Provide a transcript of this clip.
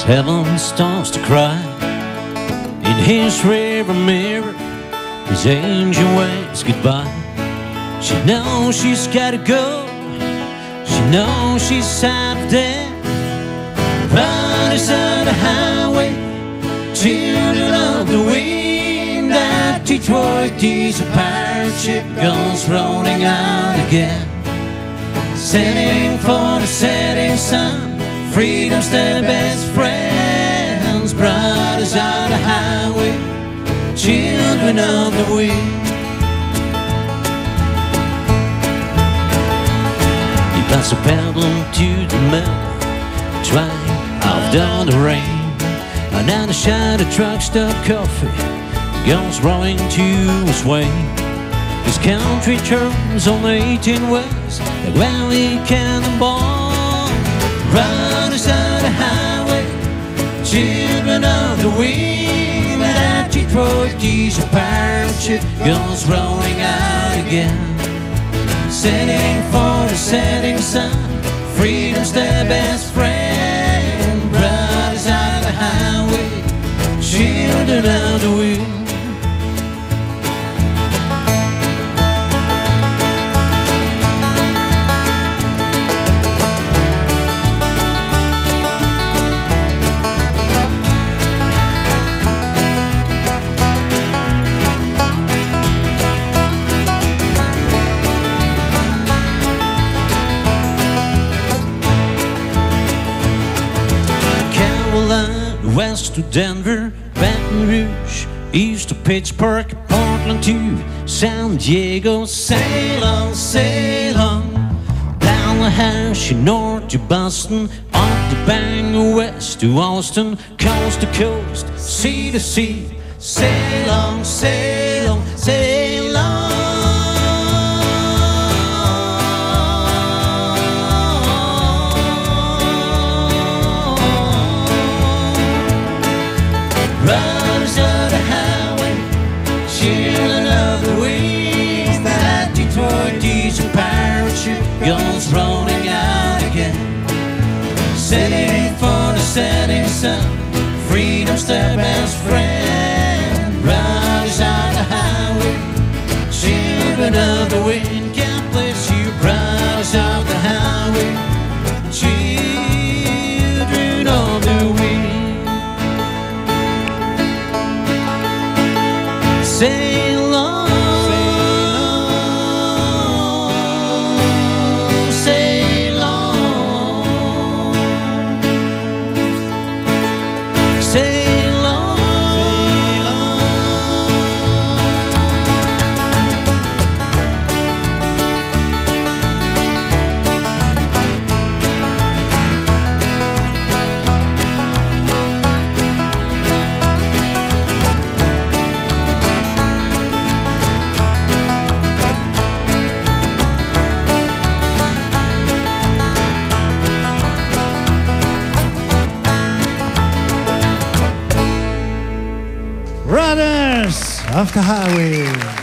Heaven starts to cry in his rearview mirror. His angel waves goodbye. She knows she's gotta go. She knows she's out there. Riders on the highway, children of the wind. That Detroit is a pirate ship, goes rolling out again. Sailing for the setting sun, freedom's their best friends. Brothers on the highway, children of the wind. He passed a pebble to the mill, trying out down the rain. And now the shadow truck stop coffee goes rolling to his way. His country turns on 18 west, like when we cannonball. Riders on the highway, children of the wind. That Detroit is a pirate ship, goes rolling out again. Sailing for the setting sun, freedom's their best friend. Brothers on the highway, children of the wind. West to Denver, Baton Rouge, east to Pittsburgh, Portland to San Diego. Sail on, sail on, down the Hershey, north to Boston, up to Bangor, west to Austin, coast to coast, sea to sea. Sail on, sail on, sail on. Brothers of the highway, children of the wind. That Detroit diesel pirate ship goes rolling out again. Sailing for the setting sun, freedom's their best friend. Brothers of the highway, children of the wind. God bless you, brothers of the highway, children of the wind. Sail on, sail on, sail on. Brothers of the Highway.